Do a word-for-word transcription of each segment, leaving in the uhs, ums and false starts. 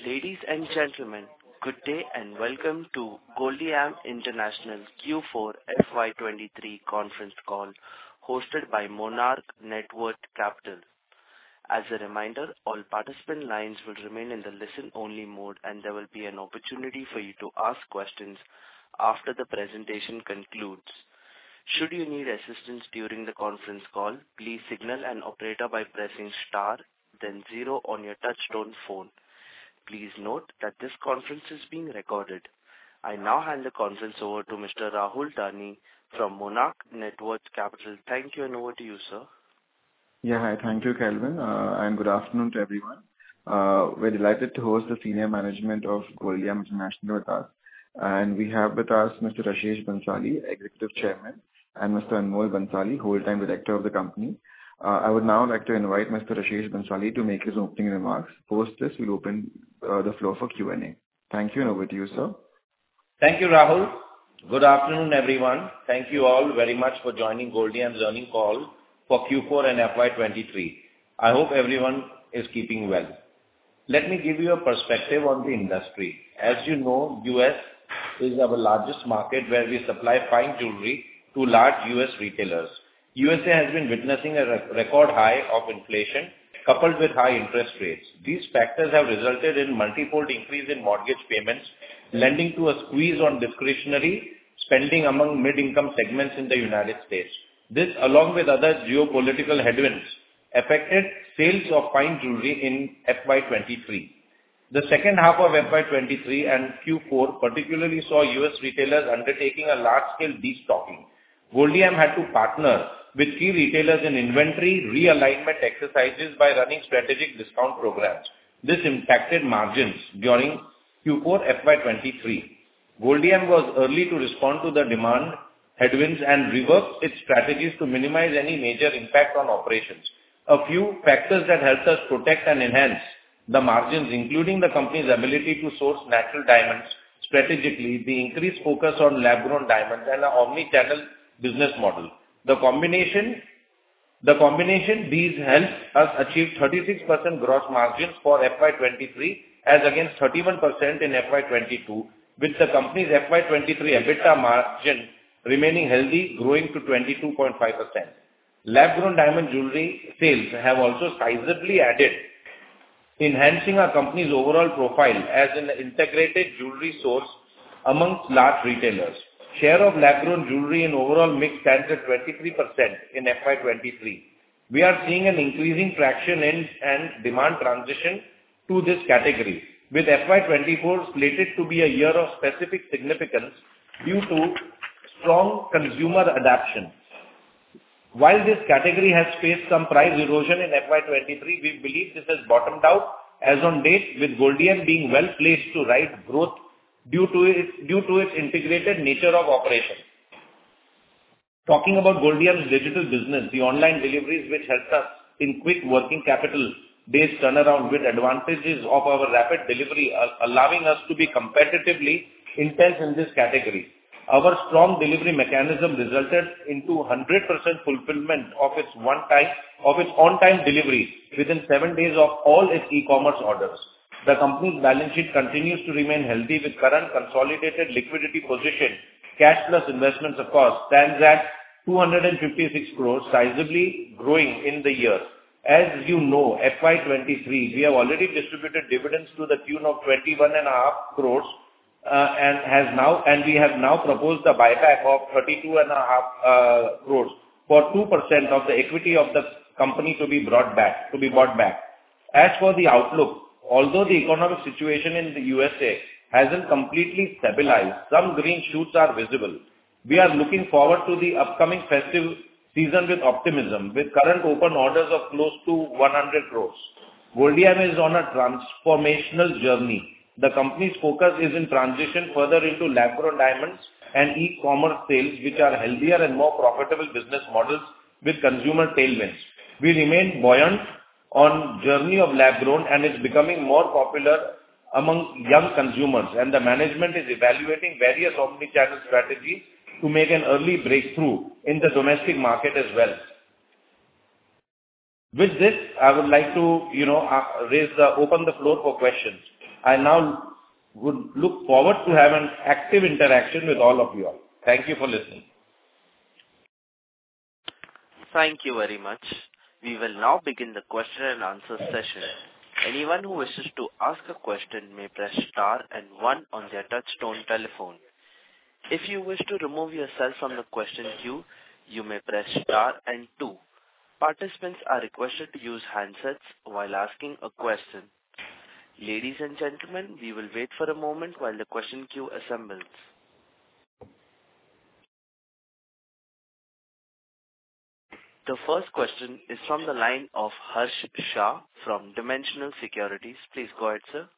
Ladies and gentlemen, good day and welcome to Goldiam International Q four F Y twenty-three conference call hosted by Monarch Networth Capital. As a reminder, all participant lines will remain in the listen-only mode, and there will be an opportunity for you to ask questions after the presentation concludes. Should you need assistance during the conference call, please signal an operator by pressing star, then zero on your touch-tone phone. Please note that this conference is being recorded. I now hand the conference over to Mister Rahul Dani from Monarch Networth Capital. Thank you, and over to you, sir. Yeah, hi. Thank you, Kelvin, uh, and good afternoon to everyone. Uh, we're delighted to host the senior management of Goldiam International with us. And we have with us Mister Rashesh Bhansali, Executive Chairman, and Mister Anmol Bhansali, Whole-Time Director of the company. Uh, I would now like to invite Mister Rashesh Bhansali to make his opening remarks. Post this, we'll open uh, the floor for Q and A. Thank you, and over to you, sir. Thank you, Rahul. Good afternoon, everyone. Thank you all very much for joining Goldiam's earnings call for Q four and F Y twenty-three. I hope everyone is keeping well. Let me give you a perspective on the industry. As you know, U S is our largest market where we supply fine jewelry to large U S retailers. U S A has been witnessing a record high of inflation coupled with high interest rates. These factors have resulted in multifold increase in mortgage payments, lending to a squeeze on discretionary spending among mid-income segments in the United States. This, along with other geopolitical headwinds, affected sales of fine jewelry in F Y twenty-three. The second half of F Y twenty-three and Q four particularly saw U S retailers undertaking a large-scale destocking. Goldiam had to partner with key retailers in inventory realignment exercises by running strategic discount programs. This impacted margins during Q four F Y twenty-three. Goldiam was early to respond to the demand headwinds and reworked its strategies to minimize any major impact on operations. A few factors that helped us protect and enhance the margins, including the company's ability to source natural diamonds strategically, the increased focus on lab-grown diamonds, and an omni-channel business model. The combination, the combination these helped us achieve thirty-six percent gross margins for F Y twenty-three as against thirty-one percent in F Y twenty-two, with the company's F Y twenty-three EBITDA margin remaining healthy, growing to twenty-two point five percent. Lab-grown diamond jewelry sales have also sizably added, enhancing our company's overall profile as an integrated jewelry source amongst large retailers. Share of lab-grown jewelry in overall mix stands at twenty-three percent in F Y twenty-three. We are seeing an increasing traction in and demand transition to this category, with F Y twenty-four slated to be a year of specific significance due to strong consumer adoption. While this category has faced some price erosion in F Y twenty-three, we believe this has bottomed out as on date, with Goldiam being well placed to ride growth due to its, due to its integrated nature of operation. Talking about Goldiam's digital business, the online deliveries which helped us in quick working capital days turnaround with advantages of our rapid delivery, allowing us to be competitively intense in this category. Our strong delivery mechanism resulted into one hundred percent fulfillment of its one-time, of its on-time delivery within seven days of all its e-commerce orders. The company's balance sheet continues to remain healthy with current consolidated liquidity position. Cash plus investments, of course, stands at two hundred fifty-six crores, sizably growing in the year. As you know, F Y twenty-three, we have already distributed dividends to the tune of twenty-one point five crores, uh, and has now, and we have now proposed a buyback of thirty-two point five uh, crores for two percent of the equity of the company to be brought back, to be bought back. As for the outlook, although the economic situation in the U S A hasn't completely stabilized, some green shoots are visible. We are looking forward to the upcoming festive season with optimism, with current open orders of close to one hundred crores. Goldiam is on a transformational journey. The company's focus is in transition further into lab-grown diamonds and e-commerce sales, which are healthier and more profitable business models with consumer tailwinds. We remain buoyant on journey of lab grown, and it's becoming more popular among young consumers, and the management is evaluating various omni-channel strategies to make an early breakthrough in the domestic market as well. With this, I would like to, you know, uh, raise the, open the floor for questions. I now would look forward to have an active interaction with all of you all. Thank you for listening. Thank you very much. We will now begin the question and answer session. Anyone who wishes to ask a question may press star and one on their touch-tone telephone. If you wish to remove yourself from the question queue, you may press star and two. Participants are requested to use handsets while asking a question. Ladies and gentlemen, we will wait for a moment while the question queue assembles. The first question is from the line of Harsh Shah from Dimensional Securities. Please go ahead, sir.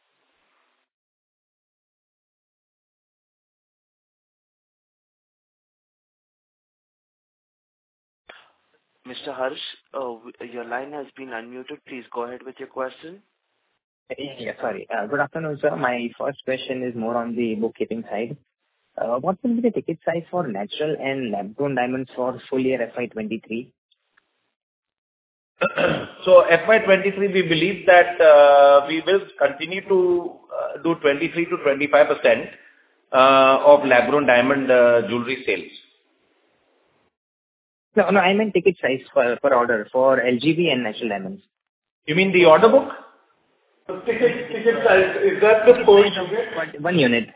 Mister Harsh, uh, your line has been unmuted. Please go ahead with your question. Yeah, sorry. Uh, good afternoon, sir. My first question is more on the bookkeeping side. Uh, what will be the ticket size for natural and lab-grown diamonds for full year F Y twenty-three? So F Y twenty-three, we believe that uh, we will continue to uh, do twenty-three to twenty-five percent uh, of lab-grown diamond uh, jewelry sales. No, no, I meant ticket size per, per order for L G B and natural diamonds. You mean the order book? Ticket, ticket size, is that the per unit? One unit.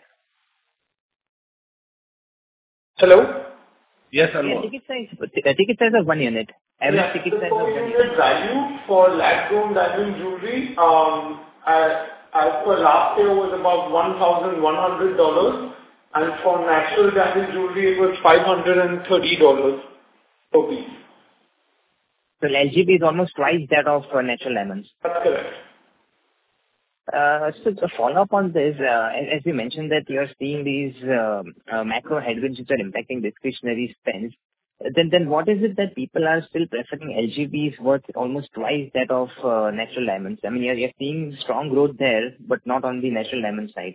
Hello? Yes, Yeah, Anmol. ticket size, uh, ticket size of one unit. Average Yeah, ticket the size of per one unit unit. value for lab-grown diamond jewelry, um, as, as per last year was about one thousand one hundred dollars, and for natural diamond jewelry it was five hundred thirty dollars per piece. So L G B is almost twice that of uh, natural diamonds. That's correct. Uh, So the follow-up on this, uh, as as you mentioned that you're seeing these um, uh, macro headwinds which are impacting discretionary spends, then then what is it that people are still preferring L G Bs worth almost twice that of uh, natural diamonds? I mean, you're you're seeing strong growth there, but not on the natural diamond side.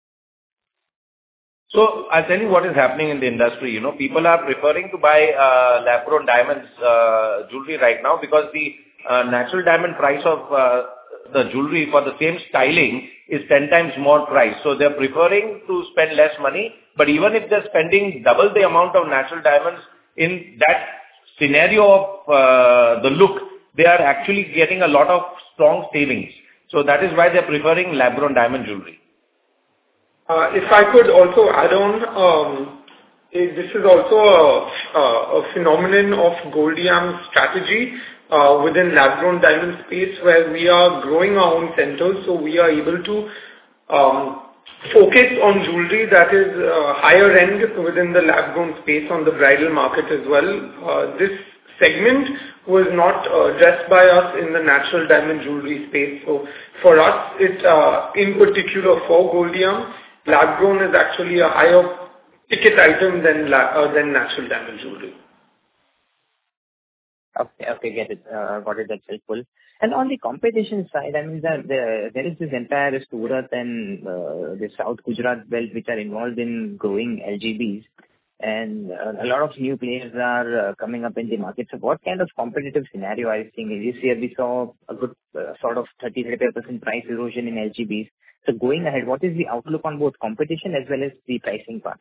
So I'll tell you what is happening in the industry. You know, people are preferring to buy uh, lab-grown diamonds uh, jewelry right now because the uh, natural diamond price of uh, the jewelry for the same styling is ten times more price. So they're preferring to spend less money, but even if they're spending double the amount of natural diamonds in that scenario of uh, the look, they are actually getting a lot of strong savings. So that is why they're preferring lab-grown diamond jewelry. Uh, if I could also add on, um, eh, this is also a, a, a phenomenon of Goldiam's strategy uh, within lab-grown diamond space, where we are growing our own centers, so we are able to um, focus on jewelry that is uh, higher end within the lab-grown space on the bridal market as well. Uh, this segment was not uh, addressed by us in the natural diamond jewelry space. So for us, it uh, in particular for Goldiam, lab-grown is actually a higher ticket item than la- uh, than natural diamond jewelry. Okay, okay, get it. Uh, got it. That's helpful. And on the competition side, I mean, there, there, there is this entire Surat and uh, the South Gujarat belt which are involved in growing L G Bs. And uh, a lot of new players are uh, coming up in the market. So what kind of competitive scenario are you seeing? This year we saw a good uh, sort of thirty to thirty-five percent price erosion in L G Bs. So going ahead, what is the outlook on both competition as well as the pricing part?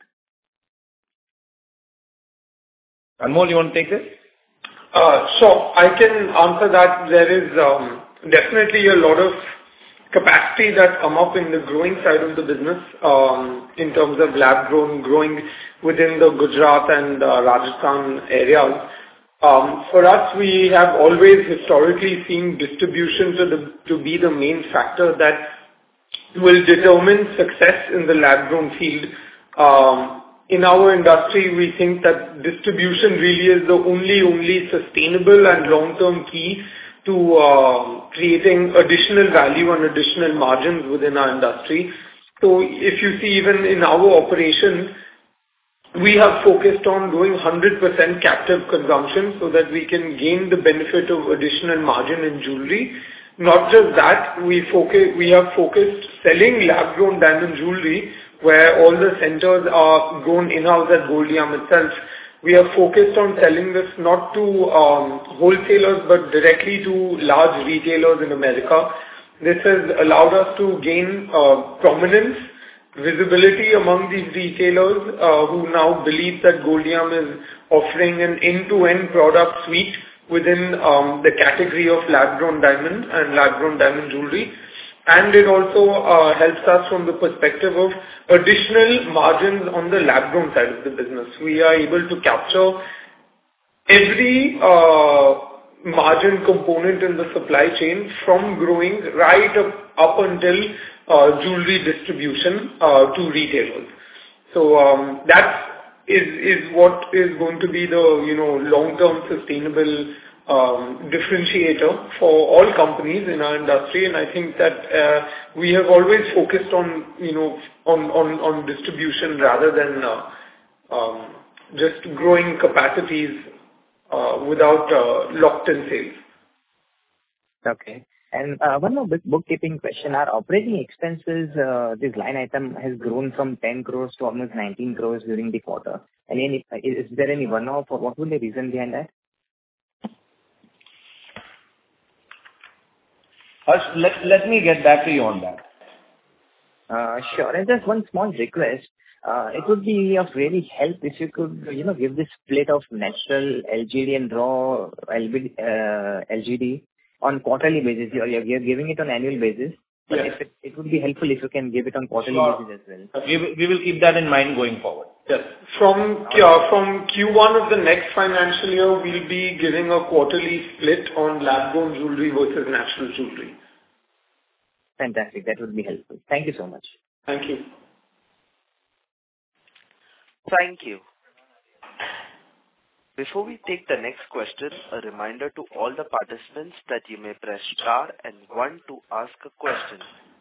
Anmol, you want to take this? Uh, so I can answer that. There is um, definitely a lot of capacity that come up in the growing side of the business um, in terms of lab grown, growing within the Gujarat and uh, Rajasthan areas. Um, for us, we have always historically seen distribution to, the, to be the main factor that will determine success in the lab grown field. Um, In our industry, we think that distribution really is the only, only sustainable and long-term key to uh, creating additional value and additional margins within our industry. So if you see even in our operations, we have focused on doing one hundred percent captive consumption so that we can gain the benefit of additional margin in jewelry. Not just that, we focus, we have focused selling lab-grown diamond jewelry where all the centers are grown in-house at Goldiam itself. We are focused on selling this not to um, wholesalers but directly to large retailers in America. This has allowed us to gain uh, prominence, visibility among these retailers uh, who now believe that Goldiam is offering an end-to-end product suite within um, the category of lab-grown diamond and lab-grown diamond jewelry. And it also uh, helps us from the perspective of additional margins on the lab-grown side of the business. We are able to capture every uh, margin component in the supply chain from growing right up, up until uh, jewelry distribution uh, to retailers. So um, that is is what is going to be the you know long-term sustainable um, differentiator for all companies in our industry. And I think that uh, we have always focused on you know on on, on distribution rather than uh, um, just growing capacities uh, without uh, locked-in sales. Okay. And uh, one more book- bookkeeping question. Our operating expenses, uh, this line item has grown from ten crores to almost nineteen crores during the quarter. And any, is there any one-off or what would be the reason behind that? Harsh, let, let me get back to you on that. Uh, sure. And just one small request. Uh, it would be of really help if you could, you know, give this split of natural L G D and raw L B D, uh, L G D on quarterly basis. You're, you're giving it on annual basis. But Yes. if it, it would be helpful if you can give it on quarterly Sure. basis as well. We will, we will keep that in mind going forward. Yes. From uh, from Q one of the next financial year, we'll be giving a quarterly split on lab-grown jewelry versus natural jewelry. Fantastic. That would be helpful. Thank you so much. Thank you. Thank you. Before we take the next question, a reminder to all the participants that you may press star and one to ask a question.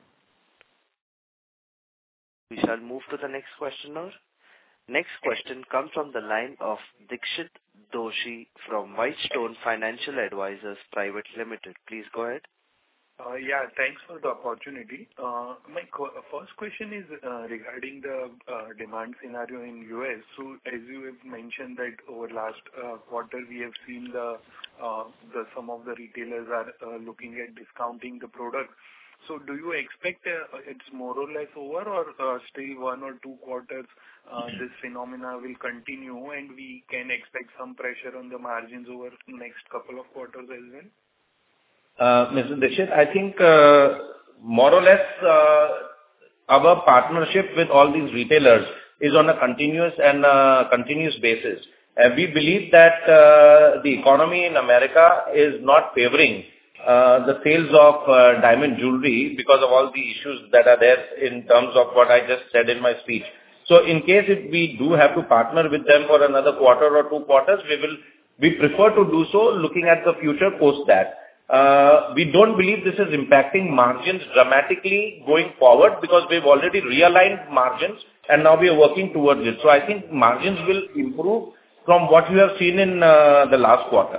We shall move to the next questioner. Next question comes from the line of Dixit Doshi from Whitestone Financial Advisors Private Limited. Please go ahead. Uh, Yeah, thanks for the opportunity. Uh, My co- first question is uh, regarding the uh, demand scenario in U S. So as you have mentioned that over last uh, quarter, we have seen the uh, the some of the retailers are uh, looking at discounting the product. So do you expect uh, it's more or less over, or uh, still one or two quarters uh, this phenomena will continue and we can expect some pressure on the margins over next couple of quarters as well? Uh, Mister Dixit, I think uh, more or less uh, our partnership with all these retailers is on a continuous and uh, continuous basis. Uh, we believe that uh, the economy in America is not favoring uh, the sales of uh, diamond jewelry because of all the issues that are there in terms of what I just said in my speech. So in case if we do have to partner with them for another quarter or two quarters, we will we prefer to do so looking at the future post that. Uh, we don't believe this is impacting margins dramatically going forward because we've already realigned margins and now we are working towards it. So I think margins will improve from what you have seen in uh, the last quarter.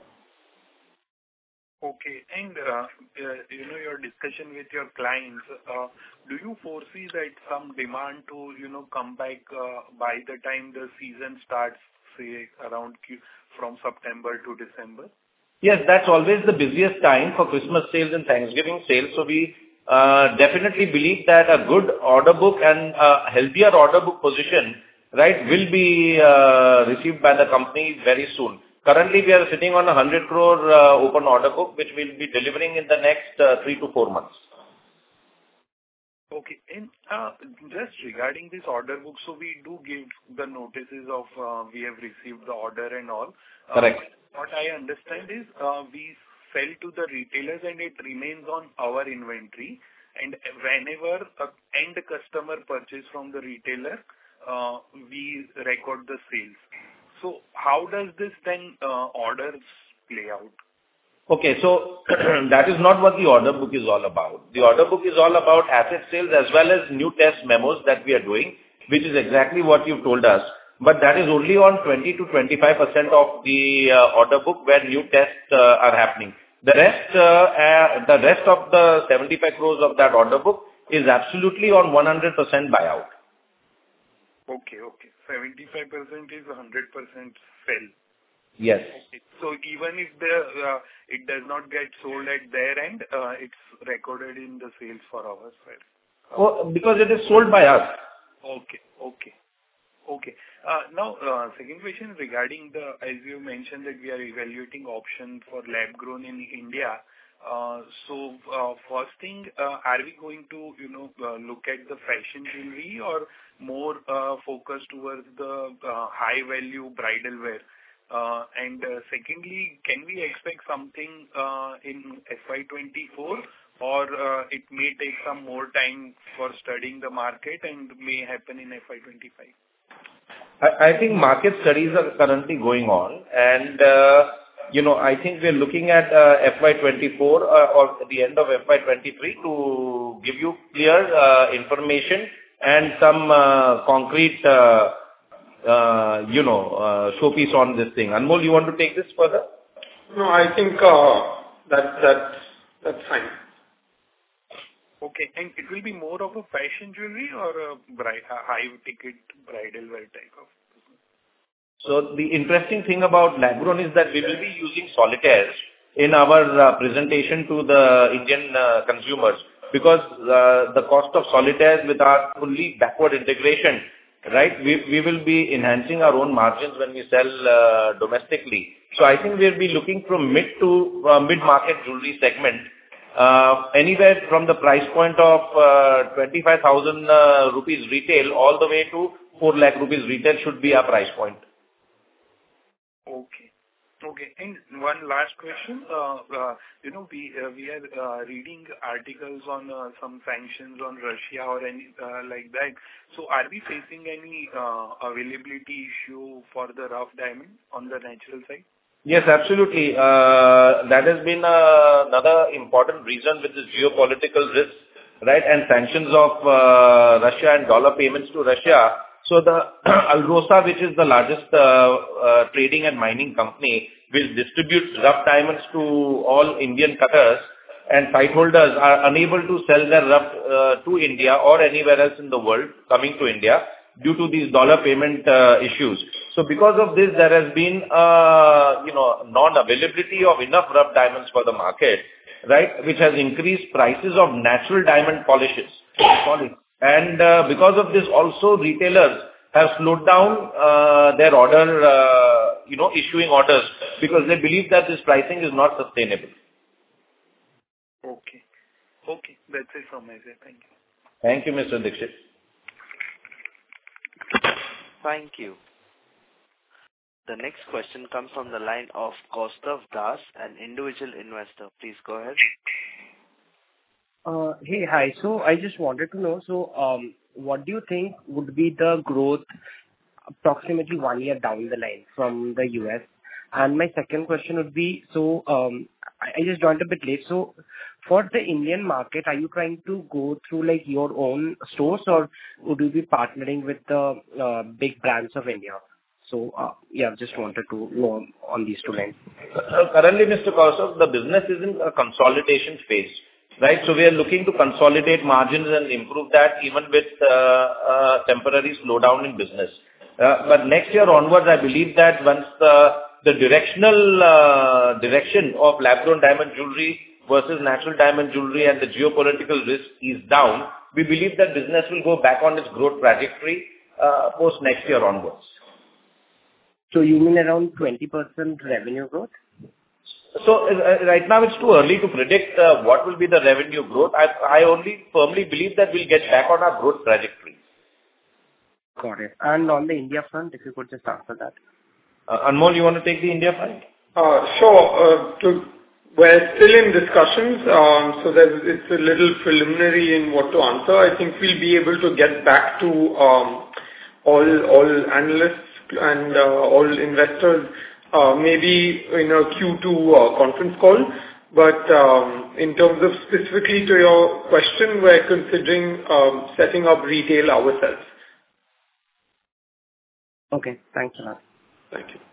Okay. And, uh, uh, you know, your discussion with your clients, uh, do you foresee that some demand to, you know, come back uh, by the time the season starts, say, around Q from September to December? Yes, that's always the busiest time for Christmas sales and Thanksgiving sales. So we uh, definitely believe that a good order book and a healthier order book position, right, will be uh, received by the company very soon. Currently, we are sitting on a one hundred crore uh, open order book, which we'll be delivering in the next uh, three to four months. Okay. And uh, just regarding this order book, so we do give the notices of uh, we have received the order and all. Uh, Correct. What I understand is uh, we sell to the retailers and it remains on our inventory. And whenever an end customer purchase from the retailer, uh, we record the sales. So how does this then uh, orders play out? Okay, so that is not what the order book is all about. The order book is all about asset sales as well as new test memos that we are doing, which is exactly what you've told us. But that is only on twenty to twenty-five percent of the uh, order book where new tests uh, are happening. The rest, uh, uh, the rest of the seventy-five crores of that order book is absolutely on one hundred percent buyout. Okay, okay. seventy-five percent is one hundred percent sell. Yes. Okay. So even if the uh, it does not get sold at their end, uh, it's recorded in the sales for our side. Oh, because it is sold by us. Okay. Okay. Okay. Uh, Now, uh, second question regarding the, as you mentioned, that we are evaluating option for lab-grown in India. Uh, So, uh, first thing, uh, are we going to, you know, uh, look at the fashion jewelry or more uh, focused towards the uh, high-value bridal wear? Uh, And, uh, secondly, can we expect something uh, in F Y twenty-four, or uh, it may take some more time for studying the market and may happen in F Y twenty-five? I I think market studies are currently going on, and, uh, you know, I think we're looking at uh, F Y twenty-four uh, or the end of F Y twenty-three to give you clear uh, information and some uh, concrete, uh, uh, you know, uh, showpiece on this thing. Anmol, you want to take this further? No, I think uh, that that's that's fine. Okay. And it will be more of a fashion jewelry or a bri- a high-ticket bridal wear type of business? So the interesting thing about lab-grown is that we will be using solitaires in our uh, presentation to the Indian uh, consumers, because uh, the cost of solitaires with our fully backward integration, right, we, we will be enhancing our own margins when we sell uh, domestically. So I think we'll be looking from mid to uh, mid-market jewelry segment, uh, anywhere from the price point of uh, twenty-five thousand uh, rupees retail all the way to four lakh rupees retail should be our price point. Okay. Okay. And one last question. Uh, uh, You know, we uh, we are uh, reading articles on uh, some sanctions on Russia or any uh, like that. So are we facing any uh, availability issue for the rough diamond on the natural side? Yes, absolutely. Uh, That has been uh, another important reason with this geopolitical risk, right, and sanctions of uh, Russia and dollar payments to Russia. So the Alrosa, which is the largest uh, uh, trading and mining company, which distributes rough diamonds to all Indian cutters, and site holders are unable to sell their rough uh, to India or anywhere else in the world coming to India due to these dollar payment uh, issues. So because of this, there has been, uh, you know, non-availability of enough rough diamonds for the market, right, which has increased prices of natural diamond polishes. Polish. And uh, because of this, also retailers have slowed down uh, their order, uh, you know, issuing orders, because they believe that this pricing is not sustainable. Okay. Okay. That's it from my side. Thank you. Thank you, Mister Dixit. Thank you. The next question comes from the line of Kaustav Das, an individual investor. Please go ahead. Uh, Hey, hi. So I just wanted to know, so, um, what do you think would be the growth approximately one year down the line from the U S? And my second question would be, so, um, I I just joined a bit late. So for the Indian market, are you trying to go through, like, your own stores, or would you be partnering with the uh, big brands of India? So, uh, yeah, just wanted to know on these two lines. Uh, Currently, Mister Kaustav, the business is in a consolidation phase, right? So we are looking to consolidate margins and improve that even with uh, uh, temporary slowdown in business. Uh, But next year onwards, I believe that once the the directional uh, direction of lab-grown diamond jewelry versus natural diamond jewelry and the geopolitical risk is down, we believe that business will go back on its growth trajectory uh, post next year onwards. So you mean around twenty percent revenue growth? So uh, right now it's too early to predict uh, what will be the revenue growth. I I only firmly believe that we'll get back on our growth trajectory. Got it. And on the India front, if you could just answer that. Uh, Anmol, you want to take the India front? Uh, Sure. uh, to- We're still in discussions, um, so there's, it's a little preliminary in what to answer. I think we'll be able to get back to um, all all analysts and uh, all investors uh, maybe in a Q two uh, conference call. But um, in terms of specifically to your question, we're considering um, setting up retail ourselves. Okay, thanks a lot. Thank you.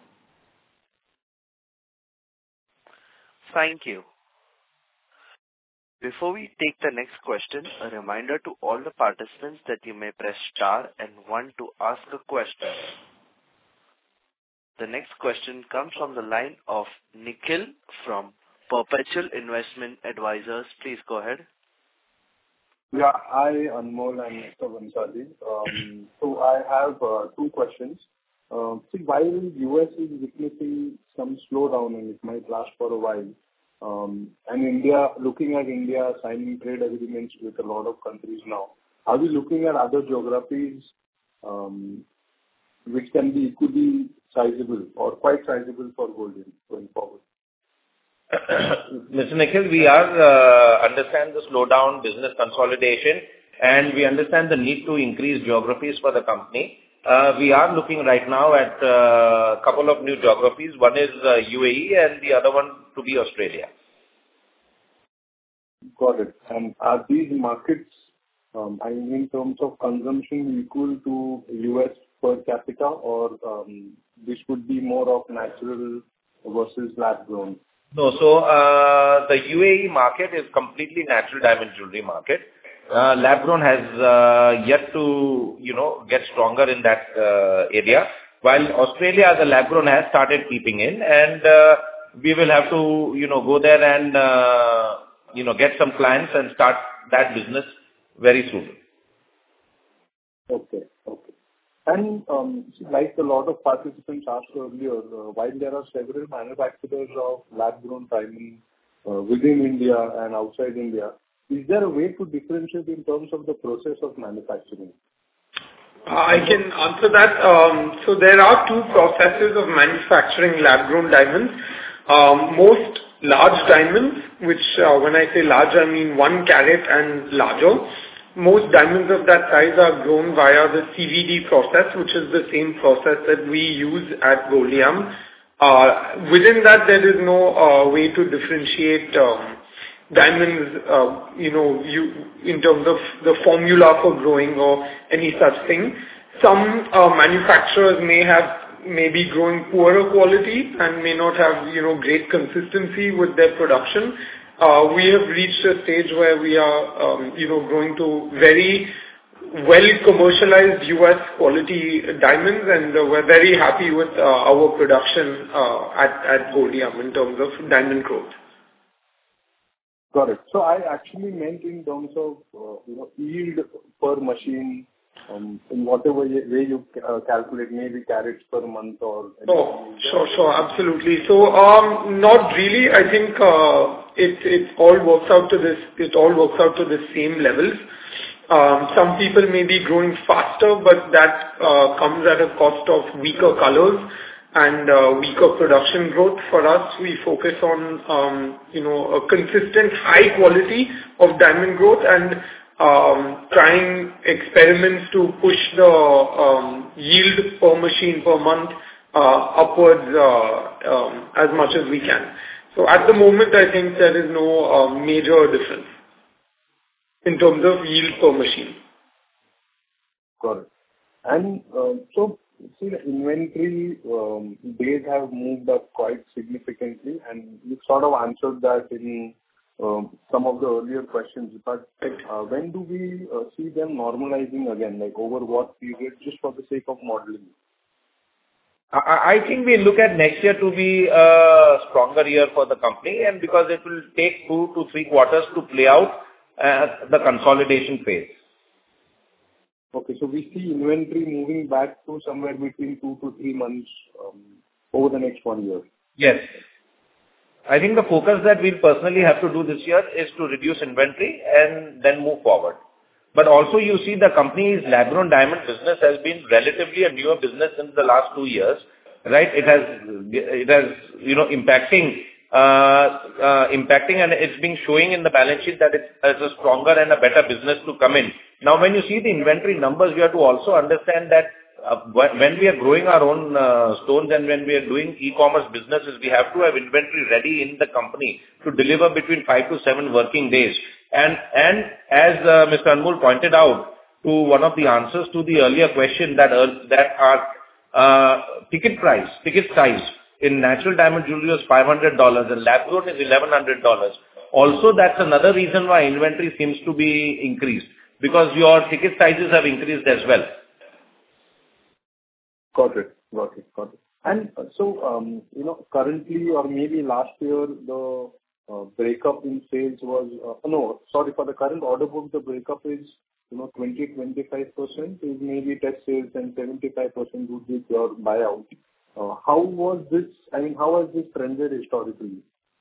Thank you. Before we take the next question, a reminder to all the participants that you may press star and one to ask a question. The next question comes from the line of Nikhil from Perpetual Investment Advisors. Please go ahead. Yeah. Hi, Anmol and Mister Bhansali. Um, so I have uh, two questions. Uh, see, while U S is witnessing some slowdown and it might last for a while, um, and India, looking at India signing trade agreements with a lot of countries now, are we looking at other geographies um, which can be equally sizable or quite sizable for Goldiam going forward? Mister Nikhil, we are uh, understand the slowdown, business consolidation, and we understand the need to increase geographies for the company. Uh, we are looking right now at a uh, couple of new geographies. One is uh, U A E and the other one to be Australia. Got it. And are these markets, um, I mean, in terms of consumption, equal to U S per capita, or um, this would be more of natural versus lab-grown? No. So, uh, the U A E market is completely natural diamond jewelry market. Uh, lab-grown has uh, yet to, you know, get stronger in that uh, area, while Australia, the lab-grown has started peeping in, and uh, we will have to, you know, go there and, uh, you know, get some clients and start that business very soon. Okay. Okay. And um, like a lot of participants asked earlier, uh, while there are several manufacturers of lab-grown diamond uh, within India and outside India, is there a way to differentiate in terms of the process of manufacturing? I can answer that. Um, so there are two processes of manufacturing lab-grown diamonds. Um, most large diamonds, which uh, when I say large, I mean one carat and larger. Most diamonds of that size are grown via the C V D process, which is the same process that we use at Goldiam. Uh, within that, there is no uh, way to differentiate um, diamonds, uh, you know, you, in terms of the formula for growing or any such thing. Some uh, manufacturers may have maybe growing poorer quality and may not have, you know, great consistency with their production. Uh, we have reached a stage where we are, um, you know, growing to very well commercialized U S quality diamonds, and uh, we're very happy with uh, our production uh, at, at Goldiam in terms of diamond growth. Got it. So I actually meant in terms of, uh, you know, yield per machine, um, in whatever way you uh, calculate, maybe carats per month or... Oh, sure, sure, absolutely. So, um, not really. I think uh, it it all works out to this. It all works out to the same levels. Um, some people may be growing faster, but that uh, comes at a cost of weaker colors and uh, weaker production growth. For us, we focus on, um, you know, a consistent high quality of diamond growth and um, trying experiments to push the um, yield per machine per month uh, upwards uh, um, as much as we can. So at the moment, I think there is no uh, major difference in terms of yield per machine. Got it. And uh, so, see, the inventory um, days have moved up quite significantly, and you sort of answered that in um, some of the earlier questions. But uh, when do we uh, see them normalizing again? Like over what period, just for the sake of modeling? I I think we look at next year to be a stronger year for the company, and because it will take two to three quarters to play out uh, the consolidation phase. Okay, so we see inventory moving back to somewhere between two to three months um, over the next one year. Yes. I think the focus that we'll personally have to do this year is to reduce inventory and then move forward. But also you see the company's lab-grown diamond business has been relatively a newer business since the last two years, right? It has, it has, you know, impacting, uh, uh, impacting and it's been showing in the balance sheet that it's, it's a stronger and a better business to come in. Now, when you see the inventory numbers, you have to also understand that uh, when we are growing our own uh, stones and when we are doing e-commerce businesses, we have to have inventory ready in the company to deliver between five to seven working days. And and as uh, Mister Anmol pointed out to one of the answers to the earlier question that uh, that our uh, ticket price, ticket size in natural diamond jewelry was five hundred dollars and lab grown is eleven hundred dollars. Also, that's another reason why inventory seems to be increased, because your ticket sizes have increased as well. Got it. Got it. Got it. And uh, so, um, you know, currently or maybe last year, the uh, breakup in sales was, uh, no, sorry, for the current order book, the breakup is, you know, twenty to twenty-five percent is maybe test sales and seventy-five percent would be pure buyout. Uh, how was this, I mean, how has this trended historically?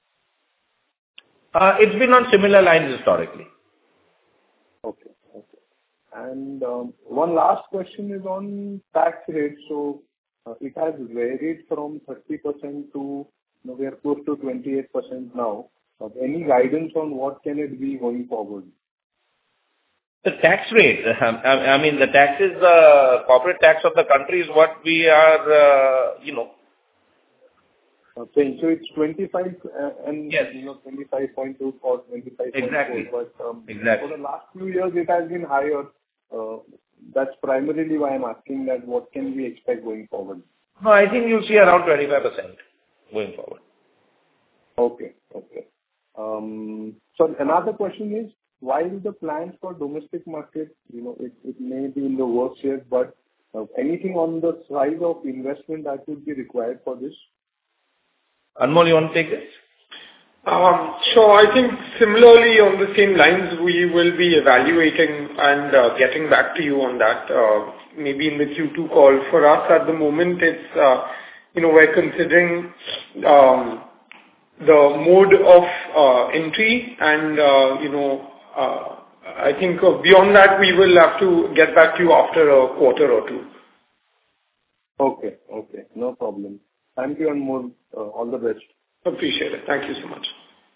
Uh, it's been on similar lines historically. Okay, okay. And um, one last question is on tax rate. So uh, it has varied from thirty percent to, you know, we are close to twenty-eight percent now. Uh, any guidance on what can it be going forward? The tax rate, um, I I mean, the taxes, the corporate tax of the country is what we are, uh, you know. Okay, so it's twenty-five uh, and, Yes. you know, twenty-five point two or twenty-five point four. Exactly. But um, Exactly. for the last few years, it has been higher. Uh, that's primarily why I'm asking that what can we expect going forward? No, I think you'll see around twenty-five percent going forward. Okay. Okay. Um, So another question is, while the plans for domestic market, you know, it it may be in the works yet, but uh, anything on the size of investment that would be required for this? Anmol, you want to take this? Um, So I think similarly on the same lines, we will be evaluating and uh, getting back to you on that, uh, maybe in the Q two call. For us, at the moment, it's, uh, you know, we're considering um, the mode of uh, entry and, uh, you know, uh, I think uh, beyond that, we will have to get back to you after a quarter or two. Okay. Okay, no problem. Thank you, and more, uh, all the best. Appreciate it. Thank you so much.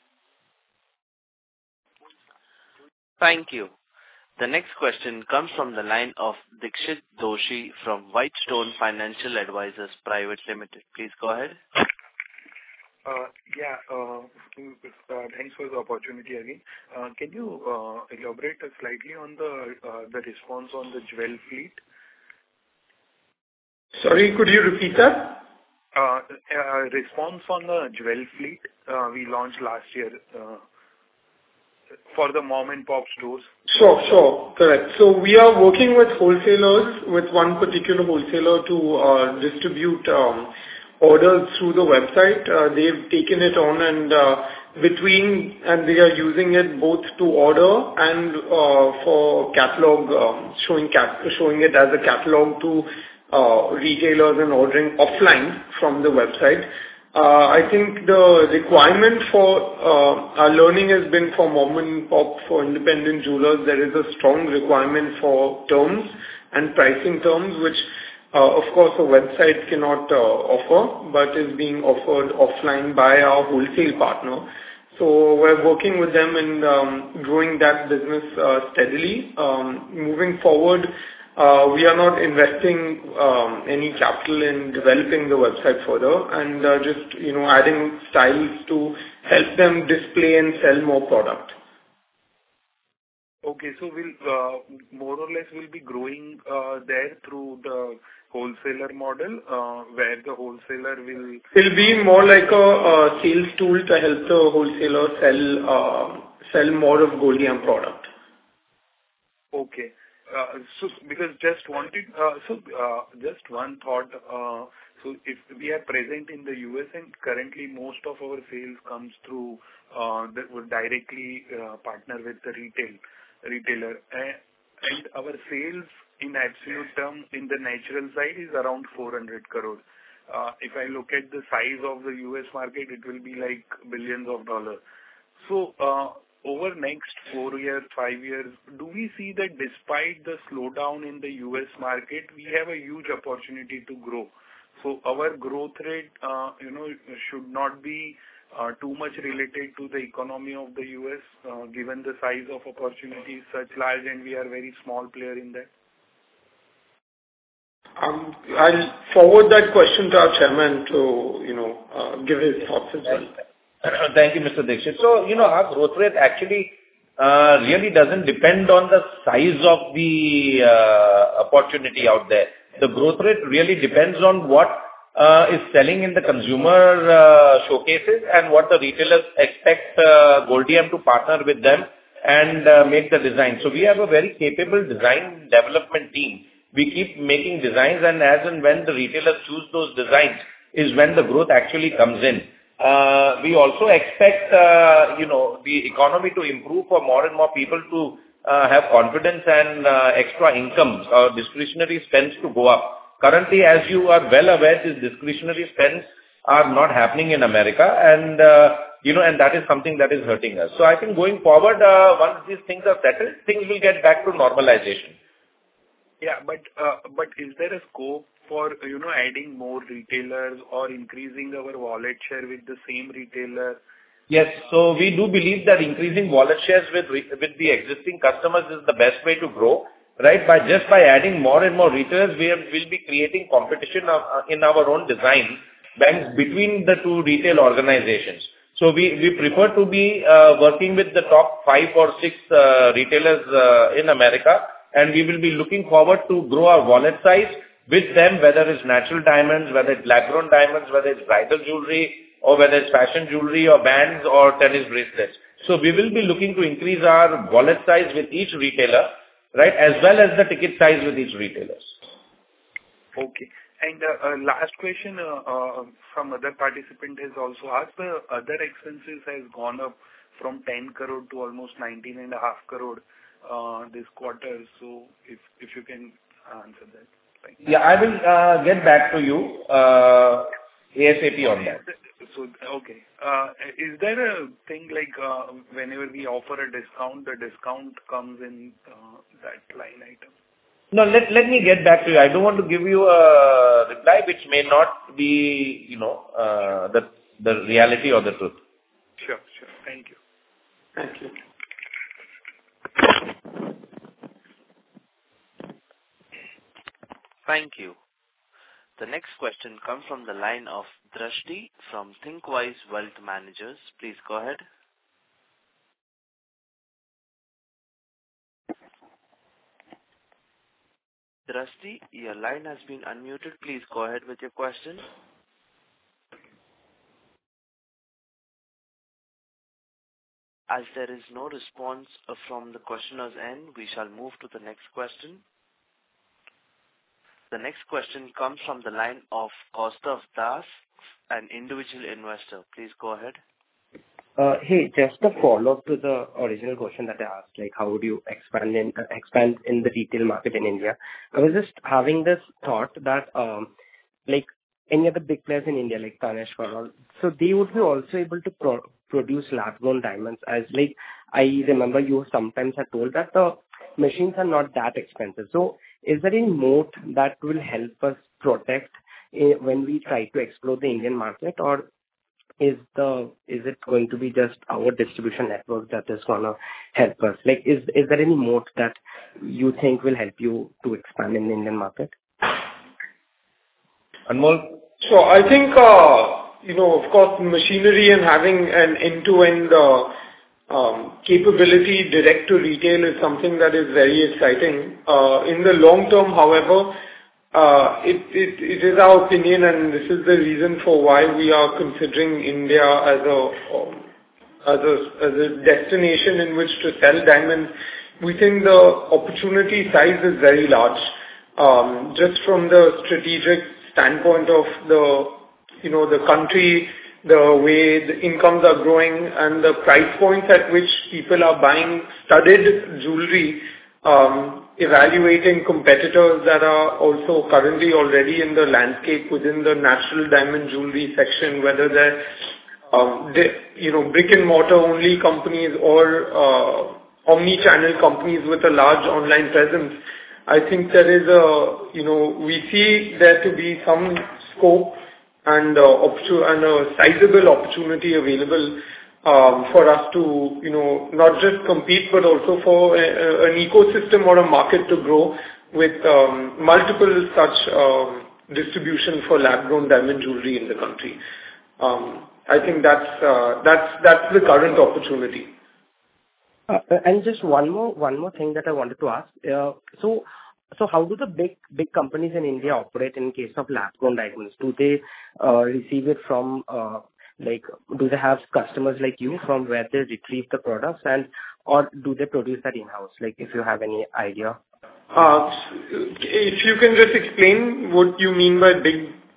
Thank you. The next question comes from the line of Dixit Doshi from Whitestone Financial Advisors Private Limited. Please go ahead. Uh, Yeah, uh, uh, thanks for the opportunity again. Uh, Can you uh, elaborate slightly on the uh, the response on the Jewel fleet? Sorry, could you repeat that? Uh, uh, Response on the Jewel fleet uh, we launched last year uh, for the mom-and-pop stores. Sure, sure. Correct. So we are working with wholesalers, with one particular wholesaler to uh, distribute um, orders through the website. Uh, They've taken it on and uh, between, and they are using it both to order and uh, for catalog, um, showing cat- showing it as a catalog to uh, retailers and ordering offline from the website. Uh, I think the requirement for uh, our learning has been for mom and pop, for independent jewelers. There is a strong requirement for terms and pricing terms, which uh, of course a website cannot uh, offer, but is being offered offline by our wholesale partner. So we're working with them and um, growing that business uh, steadily. Um, moving forward, Uh, we are not investing um, any capital in developing the website further and uh, just, you know, adding styles to help them display and sell more product. Okay, so we'll uh, more or less will be growing uh, there through the wholesaler model, uh, where the wholesaler will... It'll be more like a, a sales tool to help the wholesaler sell uh, sell more of Goldiam product. Okay. Uh, So because just wanted, uh, so uh, just one thought. uh, So if we are present in the U S and currently most of our sales comes through uh, that would directly uh, partner with the retail retailer. Uh, And our sales in absolute term in the natural side is around four hundred crore. Uh, If I look at the size of the U S market, it will be like billions of dollars. So, uh, over next four years, five years, do we see that despite the slowdown in the U S market, we have a huge opportunity to grow? So our growth rate, uh, you know, should not be uh, too much related to the economy of the U S, uh, given the size of opportunities such large, and we are very small player in that. Um, I'll forward that question to our chairman to, you know, uh, give his thoughts as well. Thank you, Mister Dixit. So, you know, our growth rate actually uh, really doesn't depend on the size of the uh, opportunity out there. The growth rate really depends on what uh, is selling in the consumer uh, showcases and what the retailers expect uh, Goldiam to partner with them and uh, make the design. So we have a very capable design development team. We keep making designs, and as and when the retailers choose those designs, is when the growth actually comes in. Uh, we also expect, uh, you know, the economy to improve for more and more people to uh, have confidence and uh, extra incomes or discretionary spends to go up. Currently, as you are well aware, these discretionary spends are not happening in America, and uh, you know, and that is something that is hurting us. So I think going forward, uh, once these things are settled, things will get back to normalization. Yeah, but uh, but is there a scope for, you know, adding more retailers or increasing our wallet share with the same retailer? Yes. So we do believe that increasing wallet shares with re- with the existing customers is the best way to grow, right? By just by adding more and more retailers, we are, will be creating competition of, uh, in our own design banks between the two retail organizations. So we, we prefer to be uh, working with the top five or six uh, retailers uh, in America, and we will be looking forward to grow our wallet size with them, whether it's natural diamonds, whether it's lab-grown diamonds, whether it's bridal jewelry, or whether it's fashion jewelry or bands or tennis bracelets. So we will be looking to increase our wallet size with each retailer, right, as well as the ticket size with each retailers. Okay. And uh, uh, last question uh, uh, from other participant has also asked, the other expenses has gone up from ten crore to almost nineteen and a half crore uh, this quarter. So if if you can answer that. Thank you. Yeah, I will uh, get back to you uh, ASAP on that. So, okay. Uh, is there a thing like uh, whenever we offer a discount, the discount comes in uh, that line item? No, let, let me get back to you. I don't want to give you a reply which may not be, you know, uh, the, the reality or the truth. Sure, sure. Thank you. Thank you. Thank you. The next question comes from the line of Drashti from Thinkwise Wealth Managers. Please go ahead. Drashti, your line has been unmuted. Please go ahead with your question. As there is no response from the questioner's end, we shall move to the next question. The next question comes from the line of Kaustav Das, an individual investor. Please go ahead. Uh, hey, just a follow-up to the original question that I asked, like how would you expand in uh, expand in the retail market in India? I was just having this thought that um, like any other big players in India, like Tanishq or all, so they would be also able to pro- produce lab-grown diamonds. As like I remember, you sometimes had told that the machines are not that expensive. So is there any moat that will help us protect uh, when we try to explore the Indian market, or is the is it going to be just our distribution network that is gonna help us? Like, is is there any moat that you think will help you to expand in the Indian market? Anmol? So I think, uh, you know, of course, machinery and having an end-to-end uh, um, capability direct to retail is something that is very exciting. Uh, in the long term, however, Uh, it, it, it is our opinion, and this is the reason for why we are considering India as a, um, as a, as a destination in which to sell diamonds. We think the opportunity size is very large. Um, just from the strategic standpoint of the, you know, the country, the way the incomes are growing and the price points at which people are buying studded jewelry, um, evaluating competitors that are also currently already in the landscape within the natural diamond jewelry section, whether they're, um, they, you know, brick and mortar only companies or uh, omni-channel companies with a large online presence. I think there is a, you know, we see there to be some scope and uh, opportu- and a sizable opportunity available Um, for us to, you know, not just compete, but also for a, a, an ecosystem or a market to grow with um, multiple such um, distribution for lab-grown diamond jewelry in the country. Um, I think that's uh, that's that's the current opportunity. Uh, and just one more one more thing that I wanted to ask. Uh, so. So how do the big big companies in India operate in case of lab-grown diamonds? Do they uh, receive it from uh, like do they have customers like you from where they retrieve the products, and or do they produce that in-house? Like, if you have any idea. Uh, if you can just explain what you mean by big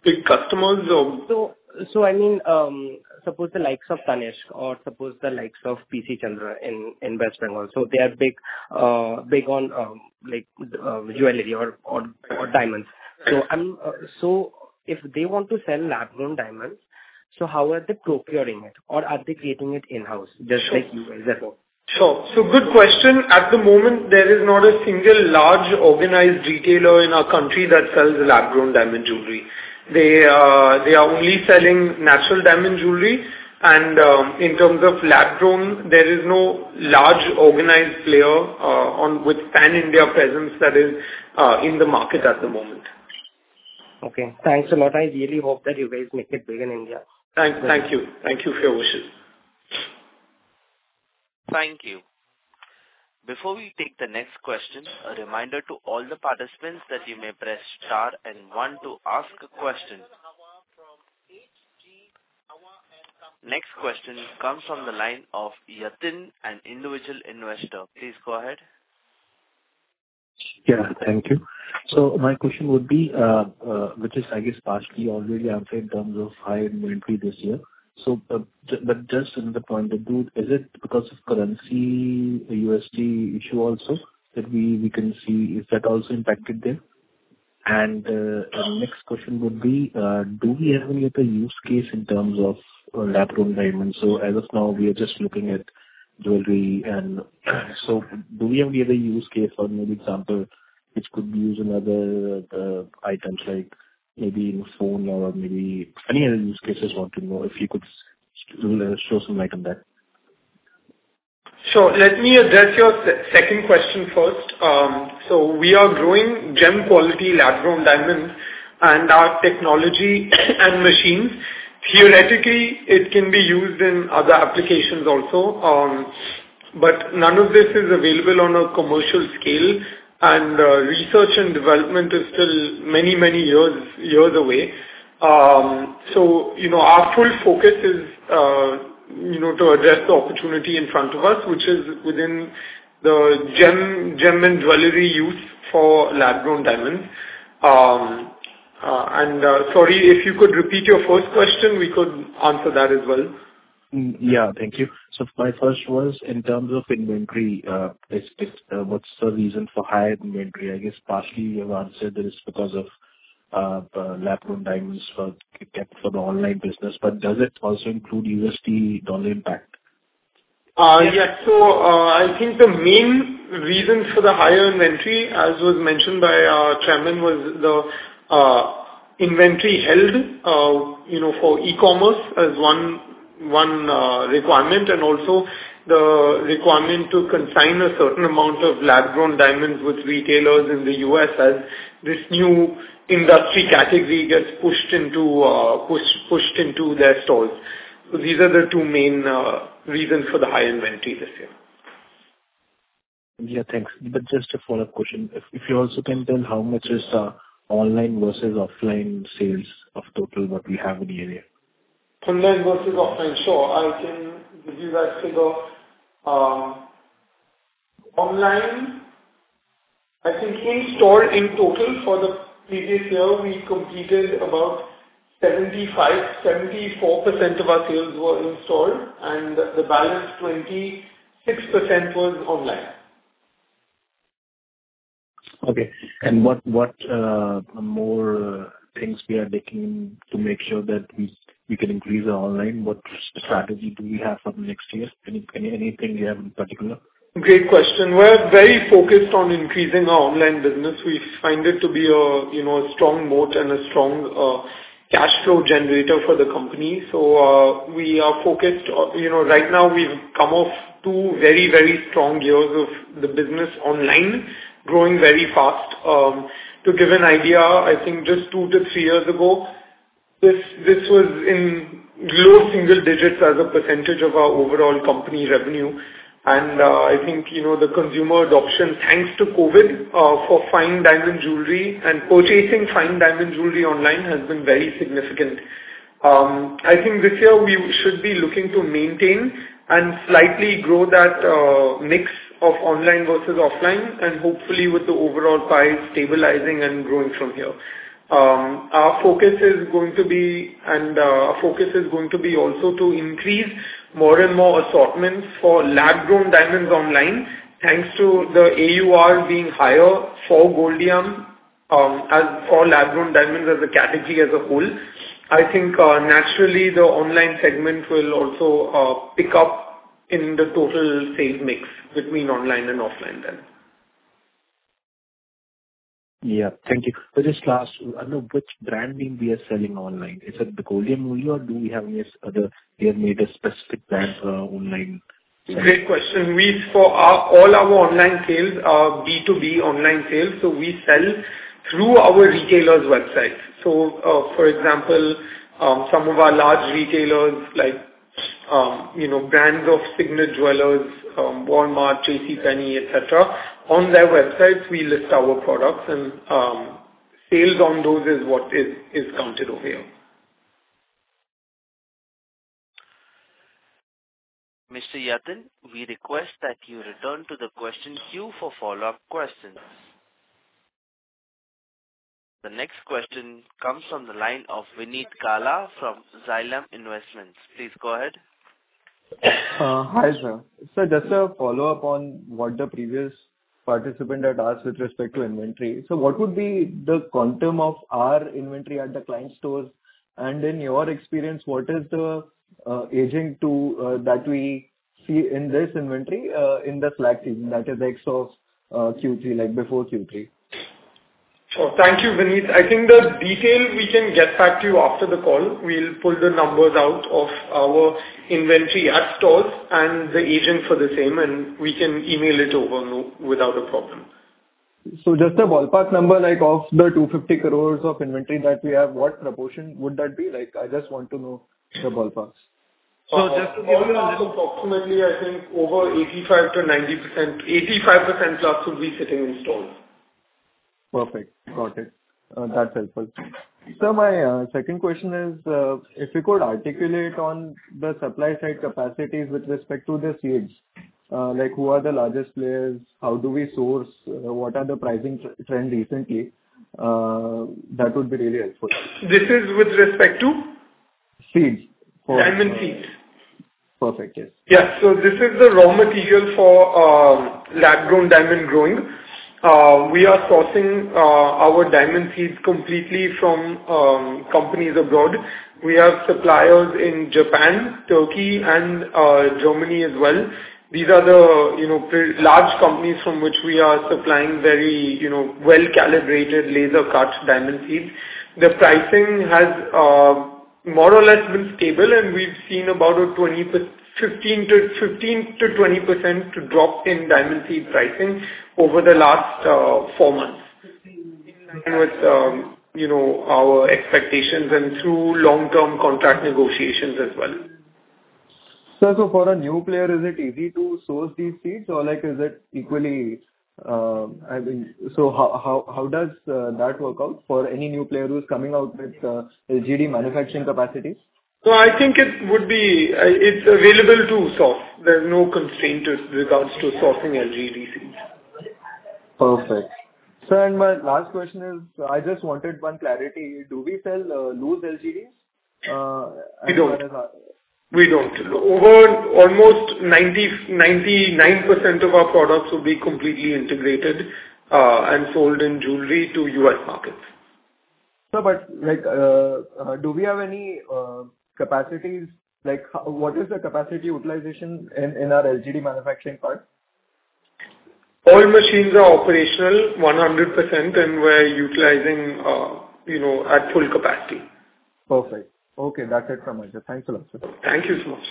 big customers or? So, so I mean, um, suppose the likes of Tanishq or suppose the likes of P C Chandra in, in West Bengal. So they are big, uh, big on, um, like, uh, jewelry or, or, or diamonds. So I'm, uh, so if they want to sell lab-grown diamonds, so how are they procuring it? Or are they creating it in-house, just Sure. like you guys at home? Sure. So good question. At the moment, there is not a single large organized retailer in our country that sells lab-grown diamond jewelry. They uh, they are only selling natural diamond jewelry, and um, in terms of lab-grown, there is no large organized player uh, on with pan-India presence that is uh, in the market at the moment. Okay. Thanks a lot. I really hope that you guys make it big in India. Thank, thank you. Thank you for your wishes. Thank you. Before we take the next question, a reminder to all the participants that you may press star and one to ask a question. Next question comes from the line of Yatin, an individual investor. Please go ahead. Yeah, thank you. So my question would be, uh, uh, which is, I guess, partially already answered in terms of high inventory this year. So, uh, j- but just in the point of view, is it because of currency, the U S D issue also, that we, we can see, is that also impacted there? And, uh, the next question would be, uh, do we have any other use case in terms of uh, lab-grown diamonds? So as of now, we are just looking at jewelry, and so do we have any other use case, or maybe example, which could be used in other uh, items like maybe in phone or maybe any other use cases? Want to know if you could s- show some light on that. Sure. Let me address your se- second question first. Um, so we are growing gem quality lab-grown diamonds, and our technology and machines, theoretically, it can be used in other applications also. Um, but none of this is available on a commercial scale, and uh, research and development is still many, many years years away. Um, so, you know, our full focus is, uh, you know, to address the opportunity in front of us, which is within the gem, gem and jewelry use for lab-grown diamonds. Um, uh, and uh, sorry, if you could repeat your first question, we could answer that as well. Mm, Yeah, thank you. So my first was in terms of inventory, uh, is, is, uh, what's the reason for higher inventory? I guess partially you have answered that it's because of uh, uh, lab-grown diamonds for kept for the online business, but does it also include U S D dollar impact? Uh, yes. So uh, I think the main reason for the higher inventory, as was mentioned by our chairman, was the uh, inventory held, uh, you know, for e-commerce as one one uh, requirement, and also the requirement to consign a certain amount of lab-grown diamonds with retailers in the U S as this new industry category gets pushed into uh, push, pushed into their stores. So these are the two main uh, reasons for the high inventory this year. Yeah, thanks. But just a follow-up question. If, if you also can tell how much is uh, online versus offline sales of total what we have in the area? Online versus offline, sure. I can give you that figure. Um, online, I think in store in total for the previous year, we completed about seventy-five, seventy-four percent of our sales were in store, and the balance twenty-six percent was online. Okay. And what what uh, more uh, things we are taking to make sure that we we can increase our online? What strategy do we have for the next year? Any, any anything you have in particular? Great question. We're very focused on increasing our online business. We find it to be a, you know, a strong moat and a strong uh, cash flow generator for the company. So, uh, we are focused, uh, you know, right now we've come off two very, very strong years of the business online, growing very fast. Um, to give an idea, I think just two to three years ago, this, this was in low single digits as a percentage of our overall company revenue. And uh, I think, you know, the consumer adoption, thanks to COVID, uh, for fine diamond jewelry and purchasing fine diamond jewelry online has been very significant. Um, I think this year we should be looking to maintain and slightly grow that uh, mix of online versus offline, and hopefully with the overall pie stabilizing and growing from here. Um, our focus is going to be, and uh, our focus is going to be also to increase more and more assortments for lab-grown diamonds online, thanks to the A U R being higher for Goldiam, um, as for lab-grown diamonds as a category as a whole. I think uh, naturally the online segment will also uh, pick up in the total sales mix between online and offline then. Yeah. Thank you. So just last, I know which brand name we are selling online. Is it the Goldiam only, or do we have any other, we have made a specific brand for our online selling? Great question. We, for our, all our online sales are B two B online sales, so we sell through our retailers' websites. So, uh, for example, um, some of our large retailers like, um, you know, brands of Signet Jewelers, um, Walmart, JCPenney, et cetera. On their websites, we list our products, and um, sales on those is what is, is counted over here. Mister Yatin, we request that you return to the question queue for follow-up questions. The next question comes from the line of Vineet Kala from Xylem Investments. Please go ahead. Uh, hi, sir. So just a follow-up on what the previous participant had asked with respect to inventory. So what would be the quantum of our inventory at the client stores? And in your experience, what is the uh, aging to uh, that we see in this inventory uh, in the slack season, that is X of uh, Q three, like before Q three? Sure. Thank you, Vineet. I think the detail we can get back to you after the call. We'll pull the numbers out of our inventory at stores and the agent for the same, and we can email it over no, without a problem. So just a ballpark number, like of the two hundred fifty crores of inventory that we have, what proportion would that be? Like, I just want to know the ballparks. So just to give you a little, approximately, I think over eighty-five to ninety percent, eighty-five percent plus would be sitting in stores. Perfect. Got it. Uh, That's helpful. So my uh, second question is, uh, if you could articulate on the supply side capacities with respect to the seeds, uh, like who are the largest players, how do we source, uh, what are the pricing tr- trend recently, uh, that would be really helpful. This is with respect to? Seeds. For, Diamond uh, seeds. Perfect, yes. Yeah, so this is the raw material for um, lab-grown diamond growing. Uh, we are sourcing uh, our diamond seeds completely from um, companies abroad. We have suppliers in Japan, Turkey, and uh, Germany as well. These are the, you know, pre- large companies from which we are supplying very, you know, well-calibrated laser-cut diamond seeds. The pricing has uh, more or less been stable, and we've seen about a twenty, fifteen to twenty percent drop in diamond seed pricing over the last uh, four months. In line with, um, you know, our expectations and through long-term contract negotiations as well. So, so for a new player, is it easy to source these seeds, or like is it equally, uh, I mean, so how how how does uh, that work out for any new player who's coming out with uh, L G D manufacturing capacities? So I think it would be, uh, it's available to source. There's no constraint with regards to sourcing L G D seeds. Perfect. So, and my last question is, I just wanted one clarity. Do we sell uh, loose L G Ds? Uh, We don't. as far as We don't. Over almost ninety, ninety-nine percent of our products will be completely integrated uh, and sold in jewelry to U S markets. So, but like, uh, uh, do we have any uh, capacities? Like, how, what is the capacity utilization in, in our L G D manufacturing part? All machines are operational one hundred percent, and we're utilizing, uh, you know, at full capacity. Perfect. Okay, that's it from my side. Thanks a lot, sir. Thank you so much.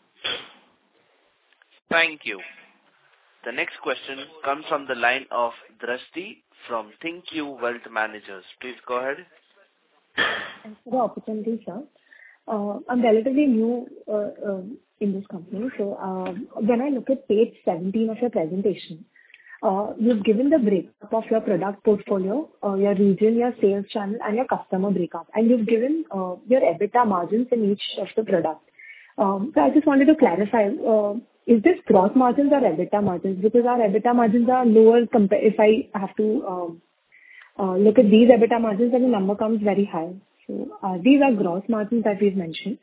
Thank you. The next question comes from the line of Drashti from ThinkQ Wealth Managers. Please go ahead. Thanks for the opportunity, sir. Uh, I'm relatively new uh, uh, in this company. So uh, when I look at page seventeen of your presentation, uh, you've given the breakup of your product portfolio, uh, your region, your sales channel, and your customer breakup. And you've given uh, your EBITDA margins in each of the product. Um, so I just wanted to clarify, uh, is this gross margins or EBITDA margins? Because our EBITDA margins are lower compared if I have to um, uh, look at these EBITDA margins, then the number comes very high. So uh, these are gross margins that we've mentioned.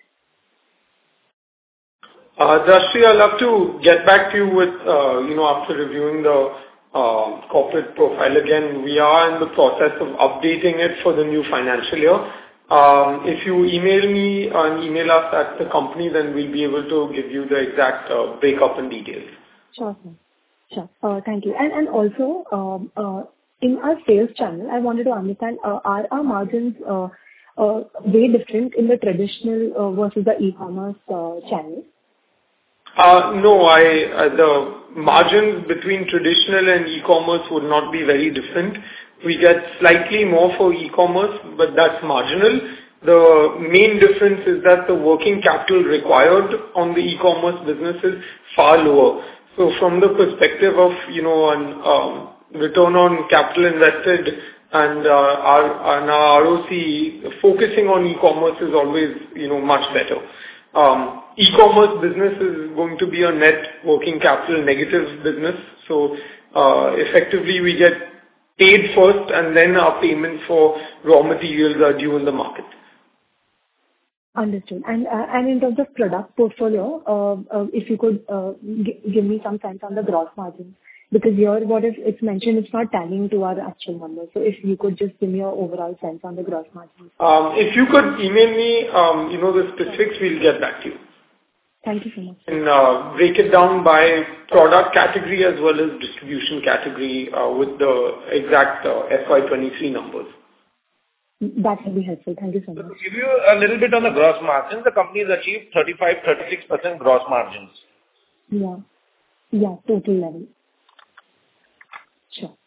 Uh, Drashti, I'll have to get back to you with, uh, you know, after reviewing the uh, corporate profile again. We are in the process of updating it for the new financial year. Um, if you email me and email us at the company, then we'll be able to give you the exact uh, breakup and details. Sure, sir. Sure. Uh, thank you. And and also, um, uh, in our sales channel, I wanted to understand, uh, are our margins uh, uh, way different in the traditional uh, versus the e-commerce uh, channel? Uh No, I uh the margins between traditional and e-commerce would not be very different. We get slightly more for e-commerce, but that's marginal. The main difference is that the working capital required on the e-commerce business is far lower. So from the perspective of, you know, an um, return on capital invested and uh our and our R O C E, focusing on e-commerce is always, you know, much better. Um E-commerce business is going to be a net working capital negative business. So, uh, effectively we get paid first and then our payment for raw materials are due in the market. Understood. And uh, and in terms of product portfolio, uh, uh, if you could uh, g- give me some sense on the gross margin, because here what is it's mentioned, it's not tallying to our actual numbers. So if you could just give me your overall sense on the gross margin. Um, if you could email me, um, you know, the specifics, we'll get back to you. Thank you so much. And uh, break it down by product category as well as distribution category uh, with the exact uh, F Y twenty-three numbers. That will be helpful. Thank you so much. To give you a little bit on the gross margins, the company has achieved thirty-five to thirty-six percent gross margins. Yeah. Yeah, total level. Sure.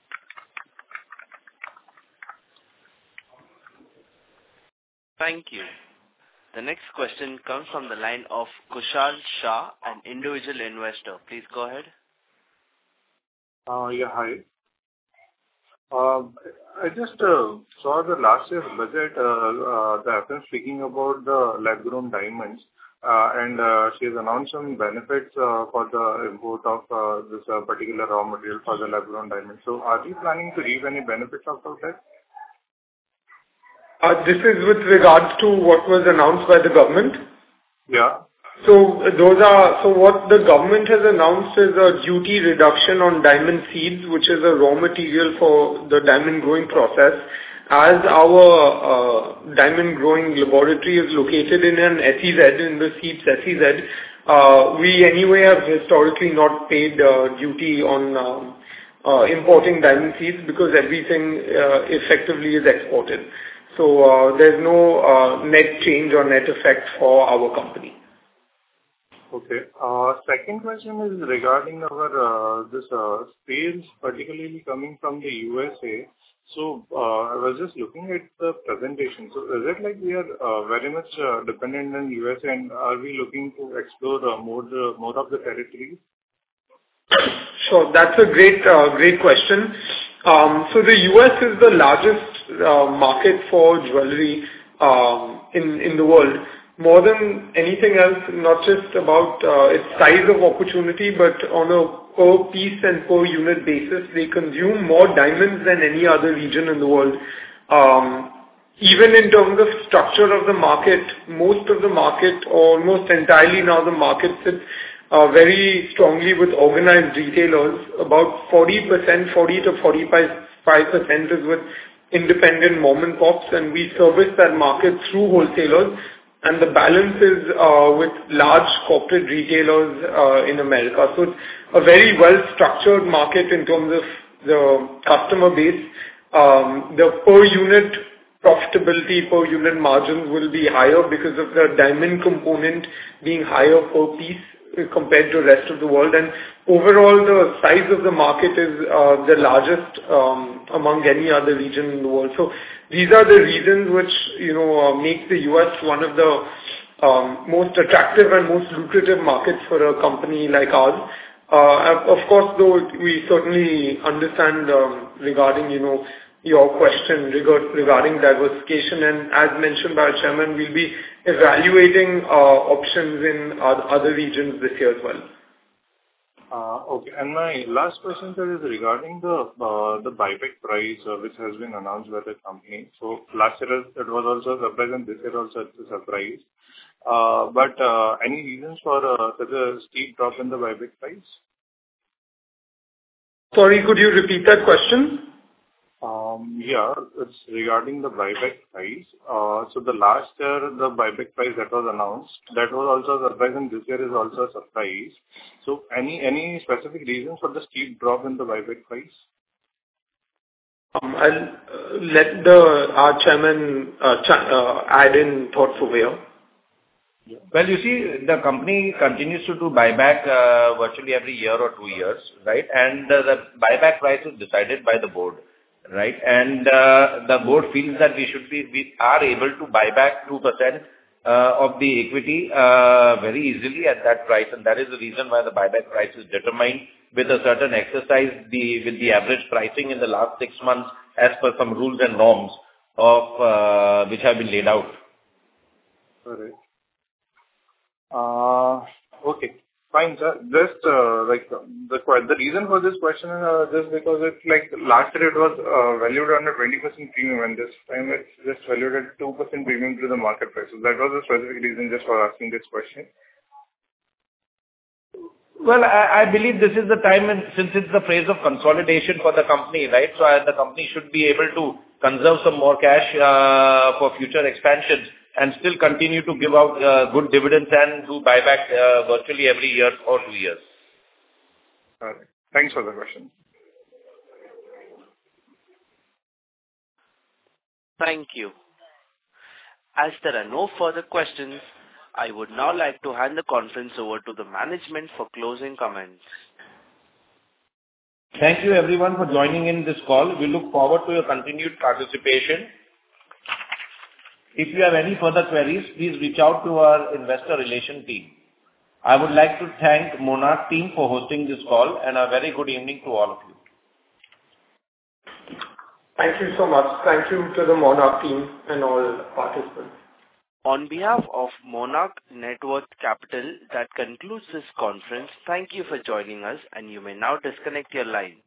Thank you. The next question comes from the line of Kushal Shah, an individual investor. Please go ahead. Uh, yeah, hi. Uh, I just uh, saw the last year's budget, uh, uh, the F M speaking about the lab-grown diamonds, uh, and uh, she has announced some benefits uh, for the import of uh, this uh, particular raw material for the lab-grown diamonds. So are we planning to reap any benefits out of that? Uh, this is with regards to what was announced by the government? Yeah. So those are, so what the government has announced is a duty reduction on diamond seeds, which is a raw material for the diamond growing process. As our uh, diamond growing laboratory is located in an S E Z, in the seeds S E Z, uh, we anyway have historically not paid uh, duty on uh, uh, importing diamond seeds because everything uh, effectively is exported. So uh, there's no uh, net change or net effect for our company. Okay. Uh, second question is regarding our uh, this uh, sales, particularly coming from the U S A. So uh, I was just looking at the presentation. So is it like we are uh, very much uh, dependent on U S A, and are we looking to explore uh, more the more of the territories? Sure, that's a great uh, great question. Um, so the U S is the largest uh, market for jewelry um, in in the world. More than anything else, not just about uh, its size of opportunity, but on a per piece and per unit basis, they consume more diamonds than any other region in the world. Um, even in terms of structure of the market, most of the market, or almost entirely now the market sits uh, very strongly with organized retailers. About forty percent, forty to forty-five percent is with independent mom and pops, and we service that market through wholesalers. And the balance is uh, with large corporate retailers uh, in America. So it's a very well-structured market in terms of the customer base. Um, the per unit profitability, per unit margins will be higher because of the diamond component being higher per piece compared to the rest of the world. And overall, the size of the market is uh, the largest um, among any other region in the world. So these are the reasons which, you know, uh, make the U S one of the um, most attractive and most lucrative markets for a company like ours. Uh, of course, though, we certainly understand um, regarding, you know, your question regard, regarding diversification, and as mentioned by our chairman, we'll be evaluating uh, options in other regions this year as well. Uh, Okay. And my last question, sir, is regarding the uh, the buyback price, uh, which has been announced by the company. So last year it it was also a surprise, and this year also it's a surprise. Uh, But uh, any reasons for uh, such a steep drop in the buyback price? Sorry, could you repeat that question? Um, Yeah, it's regarding the buyback price. Uh, So the last year, the buyback price that was announced, that was also a surprise, and this year is also a surprise. So any any specific reasons for the steep drop in the buyback price? Um, I'll uh, let the our chairman uh, ch- uh, add in thoughts over here. Well, you see, the company continues to do buyback uh, virtually every year or two years, right? And uh, the buyback price is decided by the board, right? And uh, the board feels that we should be, we are able to buy back two percent uh, of the equity uh, very easily at that price, and that is the reason why the buyback price is determined with a certain exercise, the with the average pricing in the last six months as per some rules and norms of uh, which have been laid out. All right. Uh, Okay, fine, sir. Just, uh, like, uh, the que- the reason for this question is uh, just because it's like last year it was uh, valued on a twenty percent premium, and this time it's just valued at two percent premium to the market price. So that was the specific reason just for asking this question. Well, I I believe this is the time, and since it's the phase of consolidation for the company, right? So uh, the company should be able to conserve some more cash uh, for future expansions and still continue to give out uh, good dividends and do buyback uh, virtually every year or two years. All right. Thanks for the question. Thank you. As there are no further questions, I would now like to hand the conference over to the management for closing comments. Thank you everyone for joining in this call. We look forward to your continued participation. If you have any further queries, please reach out to our investor relation team. I would like to thank Monarch team for hosting this call, and a very good evening to all of you. Thank you so much. Thank you to the Monarch team and all participants. On behalf of Monarch Networth Capital, that concludes this conference. Thank you for joining us, and you may now disconnect your line.